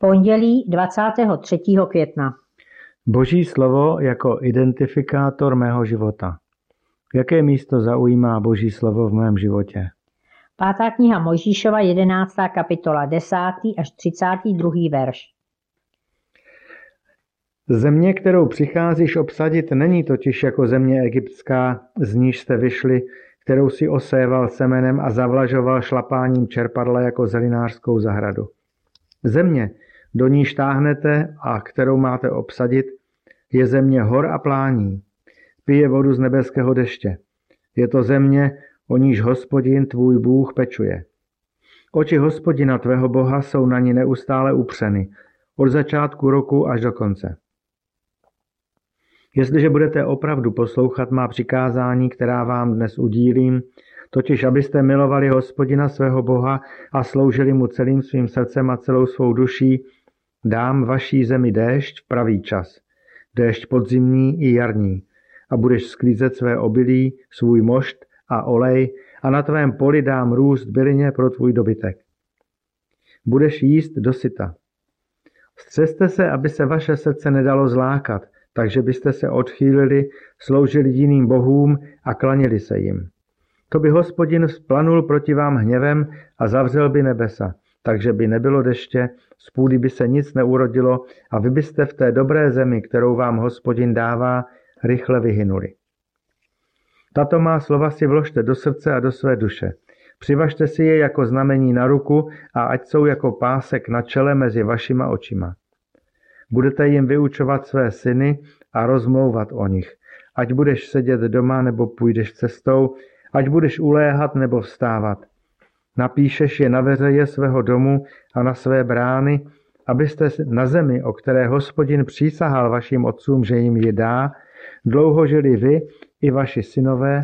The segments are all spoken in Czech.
Pondělí 23. května. Boží slovo jako identifikátor mého života. Jaké místo zaujímá Boží slovo v mém životě? 5. kniha Mojžíšova, 11. kapitola, 10. až 32. verš. Země, kterou přicházíš obsadit, není totiž jako země egyptská, z níž jste vyšli, kterou si oséval semenem a zavlažoval šlapáním čerpadla jako zelinářskou zahradu. Země, do níž táhnete a kterou máte obsadit, je země hor a plání. Pije vodu z nebeského deště. Je to země, o níž Hospodin tvůj Bůh pečuje. Oči Hospodina tvého Boha jsou na ní neustále upřeny, od začátku roku až do konce. Jestliže budete opravdu poslouchat má přikázání, která vám dnes udílím, totiž abyste milovali Hospodina svého Boha a sloužili mu celým svým srdcem a celou svou duší, dám vaší zemi déšť v pravý čas, déšť podzimní i jarní, a budeš sklízet své obilí, svůj mošt a olej, a na tvém poli dám růst bylině pro tvůj dobytek. Budeš jíst dosyta. Střeste se, aby se vaše srdce nedalo zlákat, takže byste se odchýlili, sloužili jiným bohům a klaněli se jim. To by Hospodin splanul proti vám hněvem a zavřel by nebesa, takže by nebylo deště, z půdy by se nic neurodilo a vy byste v té dobré zemi, kterou vám Hospodin dává, rychle vyhynuli. Tato má slova si vložte do srdce a do své duše. Přivažte si je jako znamení na ruku a ať jsou jako pásek na čele mezi vašima očima. Budete jim vyučovat své syny a rozmlouvat o nich. Ať budeš sedět doma nebo půjdeš cestou, ať budeš uléhat nebo vstávat. Napíšeš je na veřeje svého domu a na své brány, abyste na zemi, o které Hospodin přísahal vašim otcům, že jim ji dá, dlouho žili vy i vaši synové,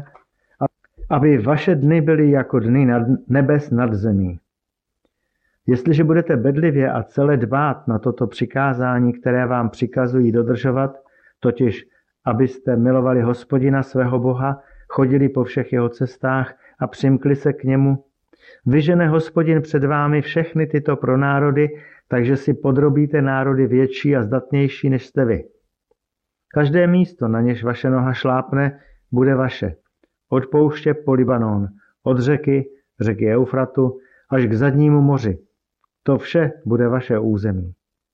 aby vaše dny byly jako dny nebes nad zemí. Jestliže budete bedlivě a celé dbát na toto přikázání, které vám přikazují dodržovat, totiž abyste milovali Hospodina svého Boha, chodili po všech jeho cestách a přimkli se k němu, vyžene Hospodin před vámi všechny tyto pronárody, takže si podrobíte národy větší a zdatnější než jste vy. Každé místo, na něž vaše noha šlápne, bude vaše. Od pouště po Libanon, od řeky Eufratu, až k zadnímu moři. To vše bude vaše území.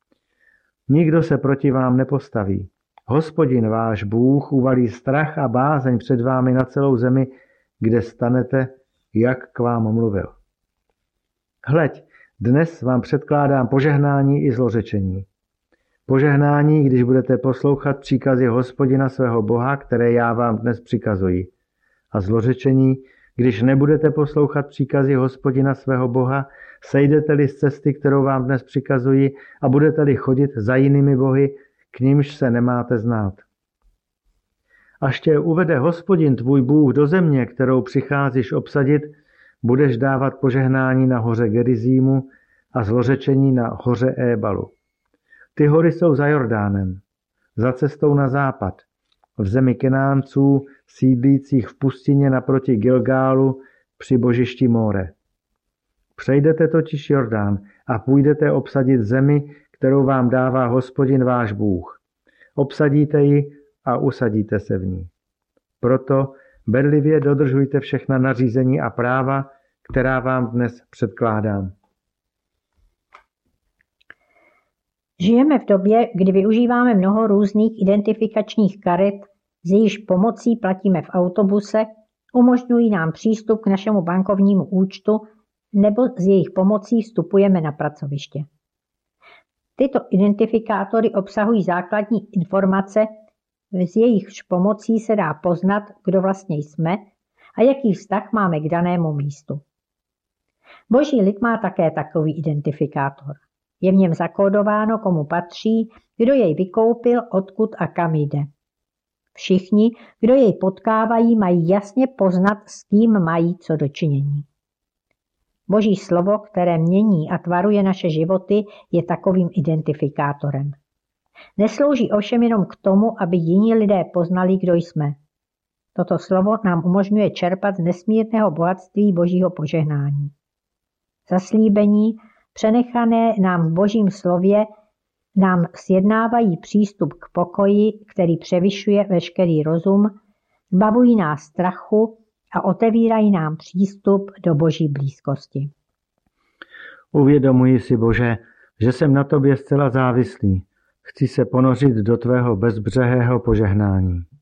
Nikdo se proti vám nepostaví. Hospodin váš Bůh uvalí strach a bázeň před vámi na celou zemi, kde stanete, jak k vám mluvil. Hleď, dnes vám předkládám požehnání i zlořečení. Požehnání, když budete poslouchat příkazy Hospodina svého Boha, které já vám dnes přikazuji. A zlořečení, když nebudete poslouchat příkazy Hospodina svého Boha, sejdete-li z cesty, kterou vám dnes přikazuji, a budete-li chodit za jinými bohy, k nimž se nemáte znát. Až tě uvede Hospodin tvůj Bůh do země, kterou přicházíš obsadit, budeš dávat požehnání na hoře Gerizímu a zlořečení na hoře Ébalu. Ty hory jsou za Jordánem, za cestou na západ, v zemi Kenánců, sídlících v pustině naproti Gilgálu při božišti Móre. Přejdete totiž Jordán a půjdete obsadit zemi, kterou vám dává Hospodin váš Bůh. Obsadíte ji a usadíte se v ní. Proto bedlivě dodržujte všechna nařízení a práva, která vám dnes předkládám. Žijeme v době, kdy využíváme mnoho různých identifikačních karet, s jejichž pomocí platíme v autobuse, umožňují nám přístup k našemu bankovnímu účtu nebo s jejich pomocí vstupujeme na pracoviště. Tyto identifikátory obsahují základní informace, s jejichž pomocí se dá poznat, kdo vlastně jsme a jaký vztah máme k danému místu. Boží lid má také takový identifikátor. Je v něm zakódováno, komu patří, kdo jej vykoupil, odkud a kam jde. Všichni, kdo jej potkávají, mají jasně poznat, s kým mají co dočinění. Boží slovo, které mění a tvaruje naše životy, je takovým identifikátorem. Neslouží ovšem jenom k tomu, aby jiní lidé poznali, kdo jsme. Toto slovo nám umožňuje čerpat z nesmírného bohatství Božího požehnání. Zaslíbení, přenechané nám v Božím slově, nám sjednávají přístup k pokoji, který převyšuje veškerý rozum, zbavují nás strachu a otevírají nám přístup do Boží blízkosti. Uvědomuji si, Bože, že jsem na tobě zcela závislý. Chci se ponořit do tvého bezbřehého požehnání.